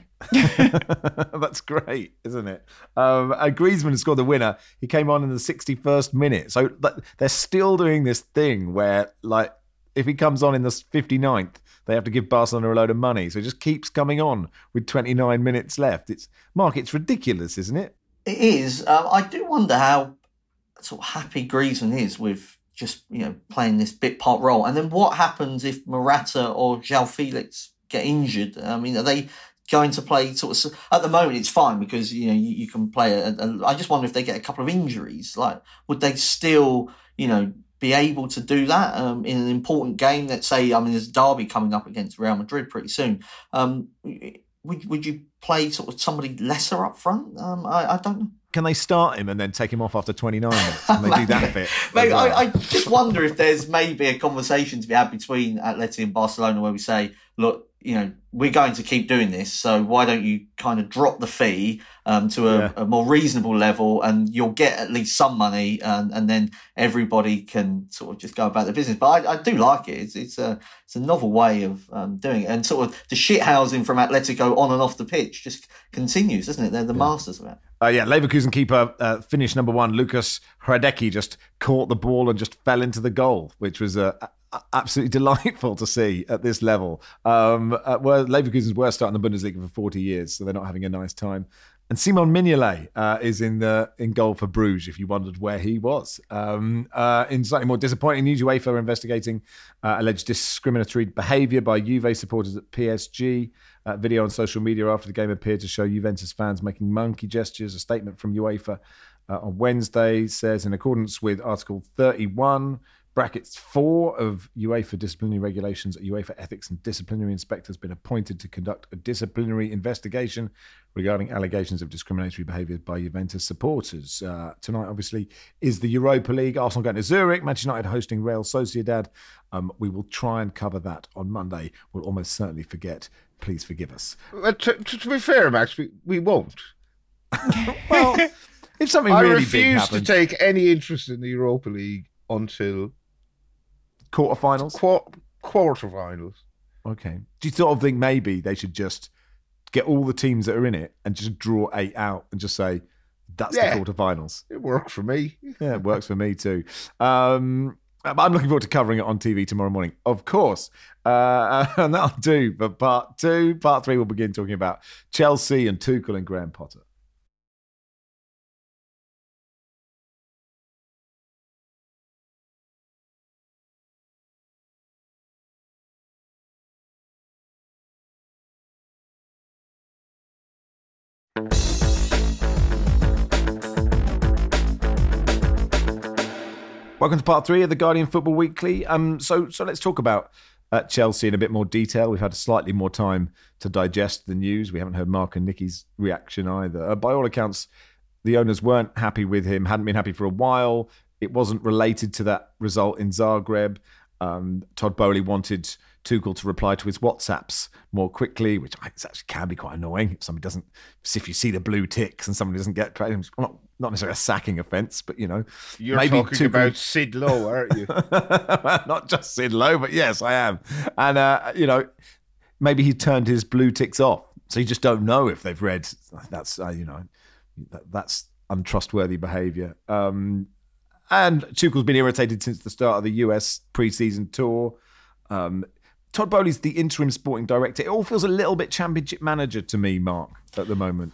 That's great, isn't it? Um, and Griezmann scored the winner. He came on in the sixty-first minute. So they're still doing this thing where, like, if he comes on in the fifty-ninth, they have to give Barcelona a load of money. So it just keeps coming on with twenty-nine minutes left. It's Mark, it's ridiculous, isn't it? It is. Um, I do wonder how sort of happy Griezmann is with just, you know, playing this bit part role. And then what happens if Morata or João Felix get injured? I mean, are they going to play sort of... At the moment, it's fine because, you know, you, you can play... A, a, I just wonder if they get a couple of injuries. Like, would they still, you know, be able to do that um, in an important game? Let's say, I mean, there's a derby coming up against Real Madrid pretty soon. Um, would would you play sort of somebody lesser up front? Um, I, I don't know. Can they start him and then take him off after twenty-nine minutes? Can they do that bit? Maybe, well? I, I just wonder if there's maybe a conversation to be had between Atleti and Barcelona where we say, look, you know, we're going to keep doing this, so why don't you kind of drop the fee um, to a, yeah. a more reasonable level, and you'll get at least some money, and, and then everybody can sort of just go about their business. But I, I do like it. It's, it's a it's a novel way of um, doing it, and sort of the shithousing from Atletico on and off the pitch just continues, doesn't it? They're the yeah. masters of it. Uh, yeah, Leverkusen keeper uh, finished number one. Lucas Hradecki just caught the ball and just fell into the goal, which was a. Uh, absolutely delightful to see at this level. Um, uh, where Leverkusen's were starting the Bundesliga for forty years, so they're not having a nice time. And Simon Mignolet uh, is in the in goal for Bruges, if you wondered where he was. Um, uh, in slightly more disappointing news, UEFA are investigating uh, alleged discriminatory behaviour by Juve supporters at P S G. Uh, video on social media after the game appeared to show Juventus fans making monkey gestures. A statement from UEFA uh, on Wednesday says, in accordance with Article thirty-one, brackets four of UEFA disciplinary regulations, UEFA ethics and disciplinary inspector has been appointed to conduct a disciplinary investigation regarding allegations of discriminatory behaviour by Juventus supporters. Uh, tonight, obviously, is the Europa League. Arsenal going to Zurich, Manchester United hosting Real Sociedad. Um, we will try and cover that on Monday. We'll almost certainly forget. Please forgive us. But to, to, to be fair, Max, we, we won't. Well, if something I really refuse big happens, to take any interest in the Europa League until quarterfinals. Qu- quarterfinals. Okay. Do you sort of think maybe they should just get all the teams that are in it and just draw eight out and just say that's yeah, the quarterfinals? It works for me. Yeah, it works for me too. Um, I'm looking forward to covering it on T V tomorrow morning, of course. Uh, and that'll do for part two. Part three, we'll begin talking about Chelsea and Tuchel and Graham Potter. Welcome to part three of the Guardian Football Weekly. Um, so, so let's talk about uh, Chelsea in a bit more detail. We've had slightly more time to digest the news. We haven't heard Mark and Nicky's reaction either. Uh, by all accounts, the owners weren't happy with him, hadn't been happy for a while. It wasn't related to that result in Zagreb. Um, Todd Boehly wanted Tuchel to reply to his WhatsApps more quickly, which actually can be quite annoying if somebody doesn't, if you see the blue ticks and somebody doesn't get, not, not necessarily a sacking offence, but you know. You're maybe talking Tuchel, about Sid Lowe, aren't you? Not just Sid Lowe, but yes, I am. And, uh, you know, maybe he turned his blue ticks off So you just don't know if they've read. That's uh, you know, that, that's untrustworthy behaviour. Um, and Tuchel's been irritated since the start of the U S pre-season tour. Um, Todd Boehly's the interim sporting director. It all feels a little bit Championship manager to me, Mark, at the moment.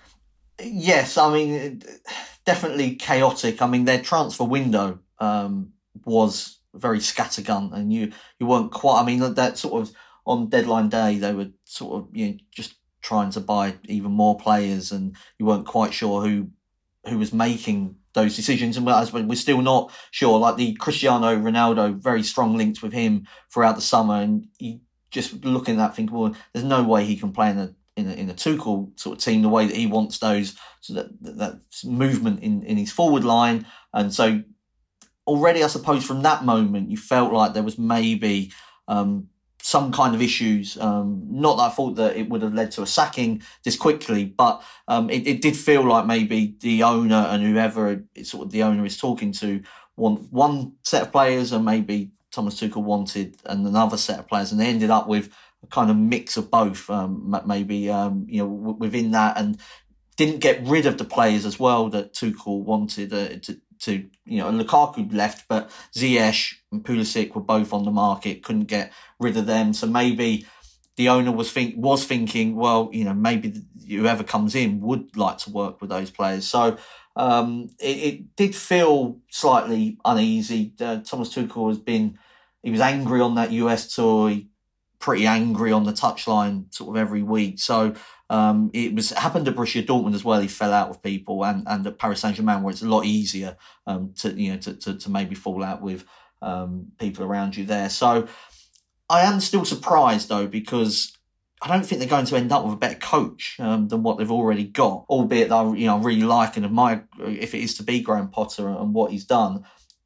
Yes, I mean, definitely chaotic. I mean, their transfer window um, was very scattergun, and you you weren't quite. I mean, that sort of on deadline day, they were sort of you know just trying to buy even more players, and you weren't quite sure who who was making those decisions. And we're still not sure. Like the Cristiano Ronaldo, very strong links with him throughout the summer, and you just looking at that, thinking, well, there's no way he can play in a in a, in a Tuchel sort of team the way that he wants those, so that that, that movement in, in his forward line. And so already, I suppose, from that moment, you felt like there was maybe um, some kind of issues. Um, not that I thought that it would have led to a sacking this quickly, but um, it, it did feel like maybe the owner and whoever it's sort of the owner is talking to want one set of players, and maybe Thomas Tuchel wanted and another set of players, and they ended up with a kind of mix of both. Um, maybe um, you know w- within that, and didn't get rid of the players as well that Tuchel wanted uh, to. To you know, Lukaku left, but Ziyech and Pulisic were both on the market. Couldn't get rid of them, so maybe the owner was think was thinking, well, you know, maybe whoever comes in would like to work with those players. So um, it, it did feel slightly uneasy. Uh, Thomas Tuchel has been, he was angry on that U S tour. He, pretty angry on the touchline sort of every week. So um, it was it happened at Borussia Dortmund as well. He fell out with people, and, and at Paris Saint-Germain, where it's a lot easier um, to you know to, to to maybe fall out with um, people around you there. So I am still surprised though, because I don't think they're going to end up with a better coach um, than what they've already got. Albeit that I you know really like and admire if it is to be Graham Potter and what he's done.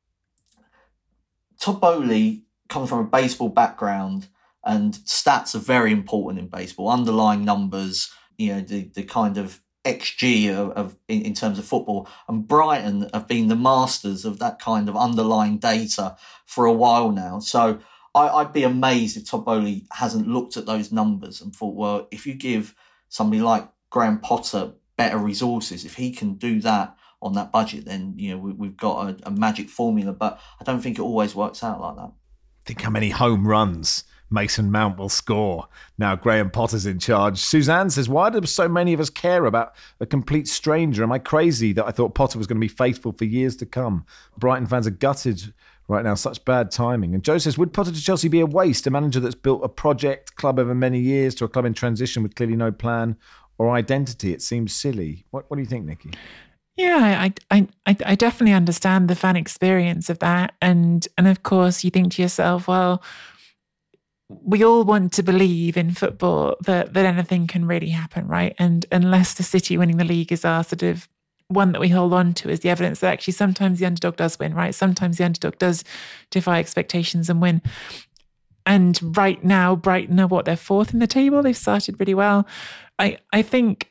Todd Boehly comes from a baseball background. And stats are very important in baseball. Underlying numbers, you know, the, the kind of X G of, of in, in terms of football. And Brighton have been the masters of that kind of underlying data for a while now. So I, I'd be amazed if Todd Boehly hasn't looked at those numbers and thought, well, if you give somebody like Graham Potter better resources, if he can do that on that budget, then you know we, we've got a, a magic formula. But I don't think it always works out like that. Think how many home runs Mason Mount will score now Graham Potter's in charge. Suzanne says, why do so many of us care about a complete stranger? Am I crazy that I thought Potter was going to be faithful for years to come? Brighton fans are gutted right now. Such bad timing. And Joe says, would Potter to Chelsea be a waste? A manager that's built a project club over many years to a club in transition with clearly no plan or identity. It seems silly. What, what do you think, Nikki? Yeah, I, I, I definitely understand the fan experience of that. And, and of course, you think to yourself, well, we all want to believe in football that, that anything can really happen, right? And unless the City winning the league is our sort of one that we hold on to as the evidence that actually sometimes the underdog does win, right? Sometimes the underdog does defy expectations and win. And right now, Brighton are what, they're fourth in the table. They've started really well. I, I think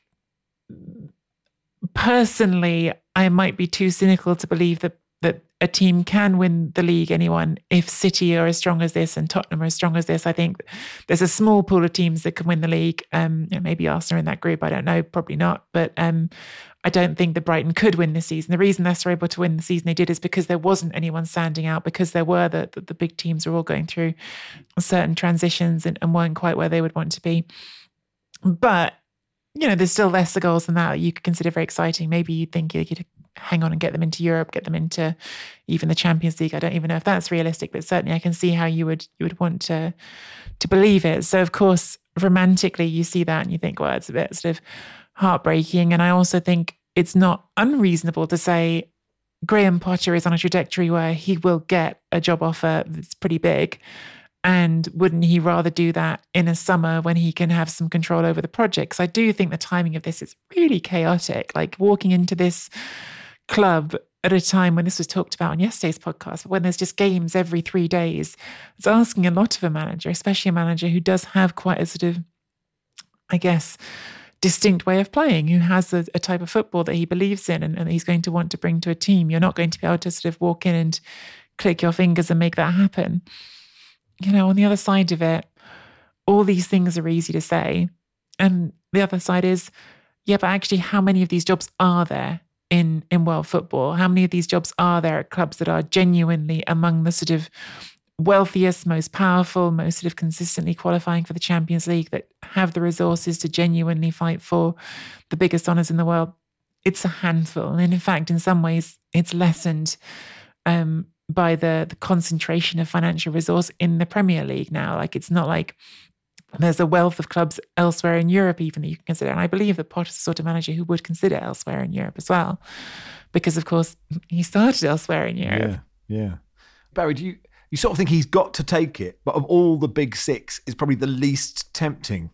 personally, I might be too cynical to believe that that a team can win the league, anyone, if City are as strong as this and Tottenham are as strong as this. I think there's a small pool of teams that can win the league. Um, you know, maybe Arsenal in that group, I don't know, probably not. But um, I don't think that Brighton could win this season. The reason Leicester were able to win the season they did is because there wasn't anyone standing out, because there were the, the, the big teams were all going through certain transitions and, and weren't quite where they would want to be. But, you know, there's still lesser goals than that that you could consider very exciting. Maybe you'd think you could hang on and get them into Europe, get them into even the Champions League. I don't even know if that's realistic, but certainly I can see how you would you would want to to believe it. So of course, romantically, you see that and you think, well, it's a bit sort of heartbreaking. And I also think it's not unreasonable to say Graham Potter is on a trajectory where he will get a job offer that's pretty big. And wouldn't he rather do that in a summer when he can have some control over the project? Because I do think the timing of this is really chaotic. Like walking into this club at a time when this was talked about on yesterday's podcast, when there's just games every three days, it's asking a lot of a manager, especially a manager who does have quite a sort of, I guess, distinct way of playing, who has a, a type of football that he believes in and, and he's going to want to bring to a team. You're not going to be able to sort of walk in and click your fingers and make that happen. You know, on the other side of it, all these things are easy to say. and the other side is, yeah, but actually, how many of these jobs are there in in world football? How many of these jobs are there at clubs that are genuinely among the sort of wealthiest, most powerful, most sort of consistently qualifying for the Champions League, that have the resources to genuinely fight for the biggest honours in the world? It's a handful. And in fact, in some ways, it's lessened um, by the, the concentration of financial resource in the Premier League now. Like, it's not like there's a wealth of clubs elsewhere in Europe even that you can consider. And I believe that Potter's the sort of manager who would consider elsewhere in Europe as well. Because, of course, he started elsewhere in Europe. Yeah, yeah. Barry, do you... You sort of think he's got to take it, but of all the big six, is probably the least tempting.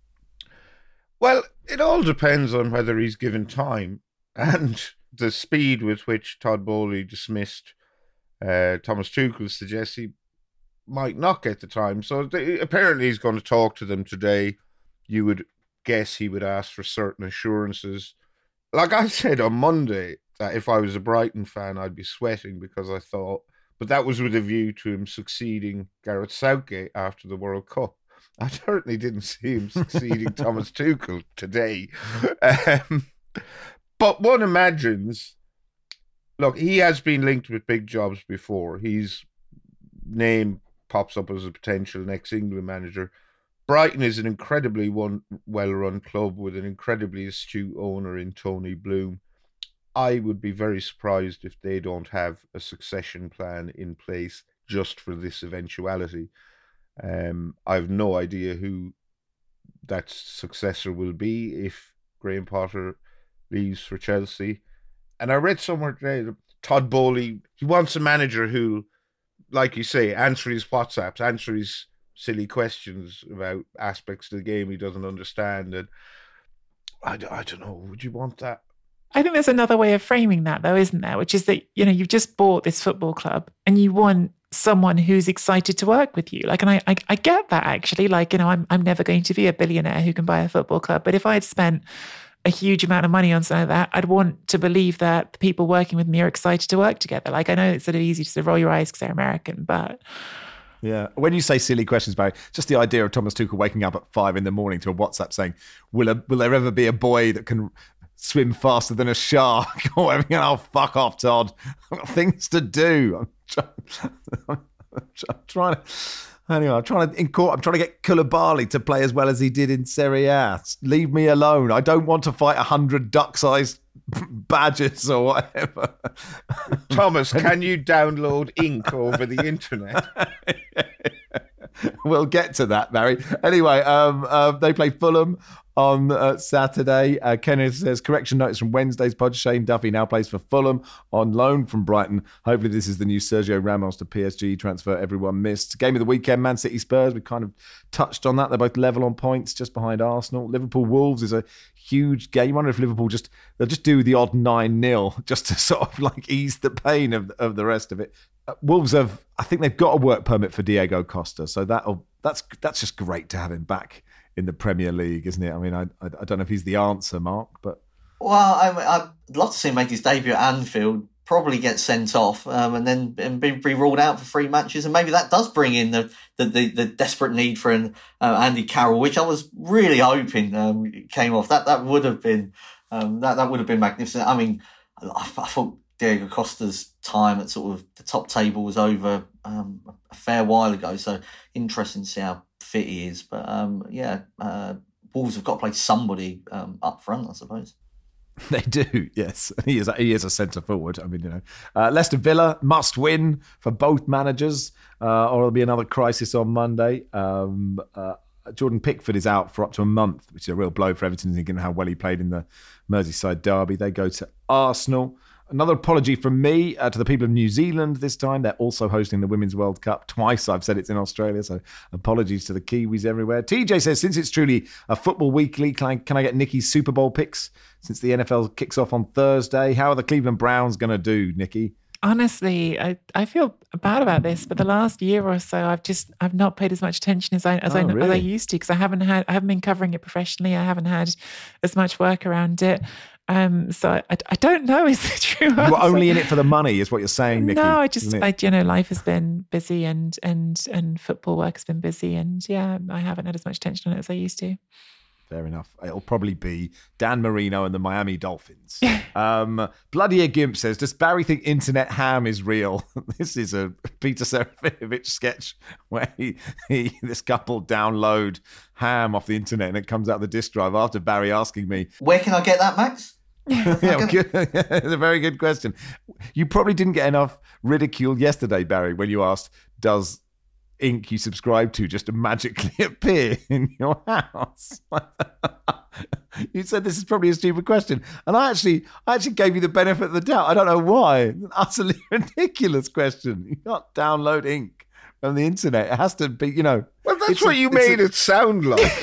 Well, it all depends on whether he's given time and the speed with which Todd Boehly dismissed uh, Thomas Tuchel suggests he might not get the time. So they, apparently he's going to talk to them today. You would guess he would ask for certain assurances. Like I said on Monday, that if I was a Brighton fan, I'd be sweating because I thought, but that was with a view to him succeeding Gareth Southgate after the World Cup. I certainly didn't see him succeeding Thomas Tuchel today. Um, but one imagines, look, he has been linked with big jobs before. His name pops up as a potential next England manager. Brighton is an incredibly one, well-run club with an incredibly astute owner in Tony Bloom. I would be very surprised if they don't have a succession plan in place just for this eventuality. Um, I have no idea who that successor will be if Graham Potter leaves for Chelsea. And I read somewhere today that Todd Boehly, he wants a manager who, like you say, answer his WhatsApps, answer his silly questions about aspects of the game he doesn't understand. And I, I don't know, would you want that? I think there's another way of framing that, though, isn't there? Which is that, you know, you've just bought this football club and you want someone who's excited to work with you. Like, and I, I, I get that, actually. Like, you know, I'm, I'm never going to be a billionaire who can buy a football club. But if I had spent a huge amount of money on something like that, I'd want to believe that the people working with me are excited to work together. Like, I know it's sort of easy to sort of roll your eyes because they're American, but... Yeah. When you say silly questions, Barry, just the idea of Thomas Tuchel waking up at five in the morning to a WhatsApp saying, will, a, will there ever be a boy that can swim faster than a shark or everything? Oh, fuck off, Todd. I've got things to do. I'm, try- I'm trying to... Anyway, I'm trying to incorporate, I'm trying to get Koulibaly to play as well as he did in Serie A. Leave me alone. I don't want to fight a hundred duck-sized badgers or whatever. Thomas, can you download ink over the internet? We'll get to that, Barry. Anyway, um, uh, they play Fulham on uh, Saturday. Uh, Kenneth says, correction notice from Wednesday's pod. Shane Duffy now plays for Fulham on loan from Brighton. Hopefully this is the new Sergio Ramos to P S G transfer everyone missed. Game of the weekend, Man City Spurs. We kind of touched on that. They're both level on points, just behind Arsenal. Liverpool Wolves is a huge game. I wonder if Liverpool just, they'll just do the odd nine nil just to sort of like ease the pain of, of the rest of it. Uh, Wolves have, I think they've got a work permit for Diego Costa. So that'll, that's, that's just great to have him back in the Premier League, isn't it? I mean, I I don't know if he's the answer, Mark, but... Well, I, I'd love to see him make his debut at Anfield, probably get sent off, um, and then and be, be ruled out for three matches, and maybe that does bring in the the, the, the desperate need for an uh, Andy Carroll, which I was really hoping um, came off. That that would have been um, that that would have been magnificent. I mean, I, I thought Diego Costa's time at sort of the top table was over um, a fair while ago, so interesting to see how fit he is. But um, yeah, uh, Wolves have got to play somebody um, up front, I suppose. They do, yes. He is. He is a centre forward. I mean, you know, uh, Leicester Villa must win for both managers, uh, or there'll be another crisis on Monday. Um, uh, Jordan Pickford is out for up to a month, which is a real blow for Everton, thinking how well he played in the Merseyside derby. They go to Arsenal. Another apology from me uh, to the people of New Zealand this time. They're also hosting the Women's World Cup. Twice I've said it's in Australia, so apologies to the Kiwis everywhere. T J says, since it's truly a football weekly, can I, can I get Nikki's Super Bowl picks since the N F L kicks off on Thursday? How are the Cleveland Browns going to do, Nikki? Honestly, I, I feel bad about this, but the last year or so, I've just I've not paid as much attention as I as, oh, I, really? as I used to, because I haven't had I haven't been covering it professionally. I haven't had as much work around it. Um, so I, I don't know is the true answer. You were only in it for the money, is what you're saying, Nikki. No, I just, I, you know, life has been busy and and and football work has been busy, and yeah, I haven't had as much attention on it as I used to. Fair enough. It'll probably be Dan Marino and the Miami Dolphins. um, Bloody Gimp says, does Barry think internet ham is real? This is a Peter Serafinovich sketch where he, he this couple download ham off the internet and it comes out the disk drive after Barry asking me. Where can I get that, Max? Yeah, good. It's a very good question. You probably didn't get enough ridicule yesterday, Barry, when you asked, does ink you subscribe to just magically appear in your house? You said this is probably a stupid question, and I actually, I actually gave you the benefit of the doubt. I don't know why. An utterly ridiculous question. You can't download ink from the internet. It has to be, you know. Well, that's what a, you made a... it sound like.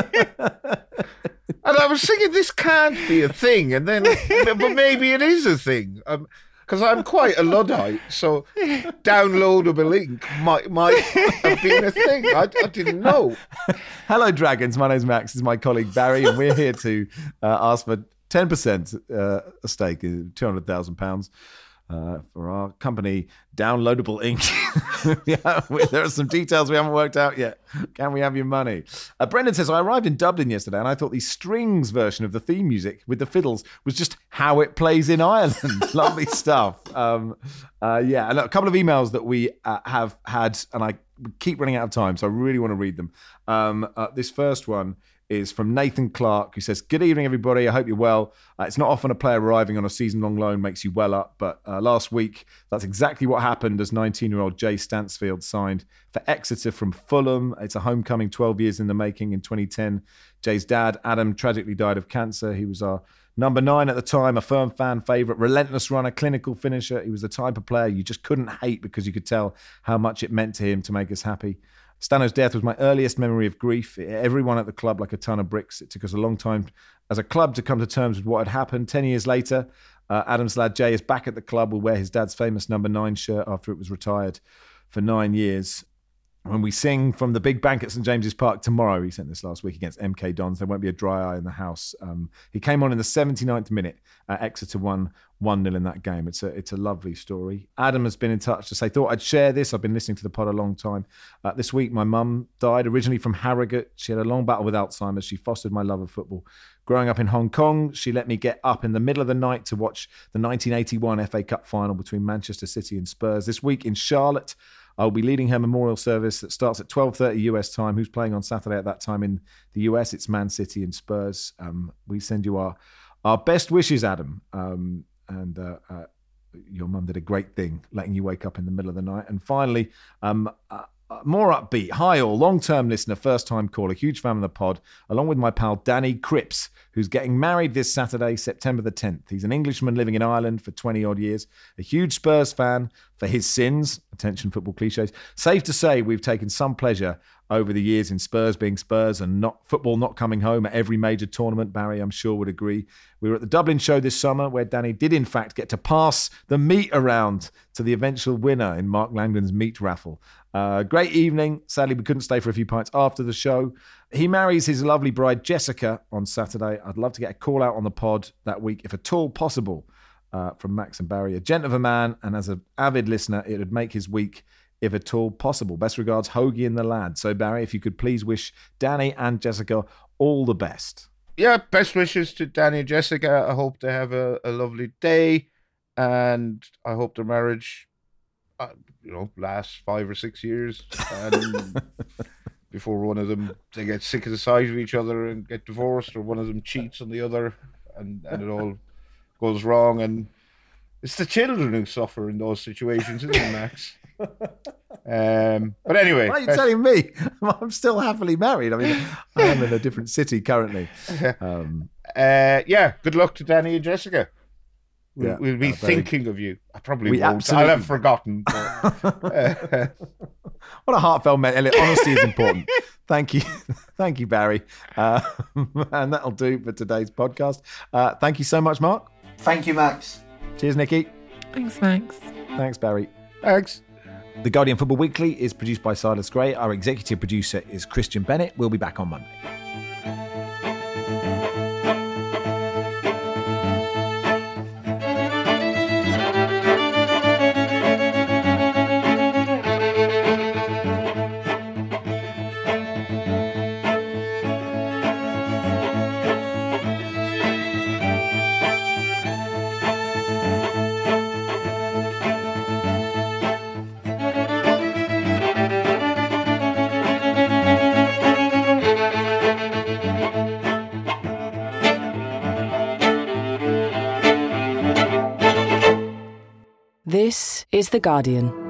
And I was thinking this can't be a thing, and then, but maybe it is a thing. Um, Because I'm quite a Luddite, so downloadable ink might, might have been a thing. I, I didn't know. Hello, Dragons. My name's Max. This is my colleague Barry, and we're here to uh, ask for ten percent uh, a stake, two hundred thousand pounds, uh, for our company, Downloadable Ink. Yeah, there are some details we haven't worked out yet. Can we have your money? Uh, Brendan says, I arrived in Dublin yesterday and I thought the strings version of the theme music with the fiddles was just how it plays in Ireland. Lovely stuff. Um, uh, yeah, and a couple of emails that we uh, have had, and I keep running out of time, so I really want to read them. Um, uh, this first one is from Nathan Clark, who says, good evening, everybody. I hope you're well. Uh, it's not often a player arriving on a season-long loan makes you well up, but uh, last week, that's exactly what happened as nineteen-year-old Jay Stansfield signed for Exeter from Fulham. It's a homecoming twelve years in the making. In twenty ten, Jay's dad, Adam, tragically died of cancer. He was our number nine at the time, a firm fan favourite, relentless runner, clinical finisher. He was the type of player you just couldn't hate because you could tell how much it meant to him to make us happy. Stano's death was my earliest memory of grief. Everyone at the club like a ton of bricks. It took us a long time as a club to come to terms with what had happened. Ten years later, uh, Adam's lad Jay is back at the club. Will wear his dad's famous number nine shirt after it was retired for nine years. When we sing from the big bank at St James's Park tomorrow, he sent this last week against M K Dons, there won't be a dry eye in the house. Um, he came on in the seventy-ninth minute. Uh, Exeter won one nil in that game. It's a it's a lovely story. Adam has been in touch to say, thought I'd share this. I've been listening to the pod a long time. Uh, this week, my mum died, originally from Harrogate. She had a long battle with Alzheimer's. She fostered my love of football. Growing up in Hong Kong, she let me get up in the middle of the night to watch the nineteen eighty-one F A Cup final between Manchester City and Spurs. This week in Charlotte, I'll be leading her memorial service that starts at twelve thirty U S time. Who's playing on Saturday at that time in the U S? It's Man City and Spurs. Um, we send you our our best wishes, Adam. Um, and uh, uh, your mum did a great thing, letting you wake up in the middle of the night. And finally, um, uh, more upbeat. Hi all, long-term listener, first-time caller, huge fan of the pod, along with my pal Danny Cripps, who's getting married this Saturday, September the tenth. He's an Englishman living in Ireland for twenty-odd years, a huge Spurs fan for his sins. Attention, football cliches. Safe to say we've taken some pleasure over the years in Spurs being Spurs and not football not coming home at every major tournament. Barry, I'm sure, would agree. We were at the Dublin show this summer where Danny did, in fact, get to pass the meat around to the eventual winner in Mark Langdon's meat raffle. Uh, great evening. Sadly, we couldn't stay for a few pints after the show. He marries his lovely bride, Jessica, on Saturday. I'd love to get a call out on the pod that week, if at all possible, uh, from Max and Barry. A gent of a man, and as an avid listener, it would make his week, if at all possible. Best regards, Hoagie and the lad. So, Barry, if you could please wish Danny and Jessica all the best. Yeah, best wishes to Danny and Jessica. I hope they have a, a lovely day, and I hope their marriage, uh, you know, lasts five or six years, and before one of them, they get sick of the sight of each other and get divorced, or one of them cheats on the other, and, and it all goes wrong. And it's the children who suffer in those situations, isn't it, Max? Um, but anyway, why are you best... telling me? I'm still happily married. I mean, I'm in a different city currently. Um, uh, yeah, good luck to Danny and Jessica. We'll, yeah, we'll be uh, thinking of you. I probably we won't. Absolutely... I'll have forgotten. But, uh, what a heartfelt message. Honesty is important. Thank you. Thank you, Barry. Uh, and that'll do for today's podcast. Uh, thank you so much, Mark. Thank you, Max. Cheers, Nikki. Thanks, Max. Thanks, Barry. Thanks. The Guardian Football Weekly is produced by Silas Gray. Our executive producer is Christian Bennett. We'll be back on Monday. This is The Guardian.